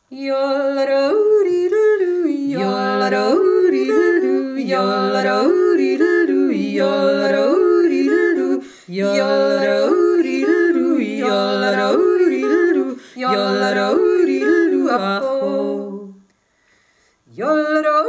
Yolla-do-dee-doo-doo, yolla-do-dee-doo-doo, yolla-do-dee-doo-doo, yolla-do-dee-doo-doo, yolla-do-dee-doo-doo, yolla-do-dee-doo-doo, yolla-do-dee-doo-doo, ah-oh. Yolla-do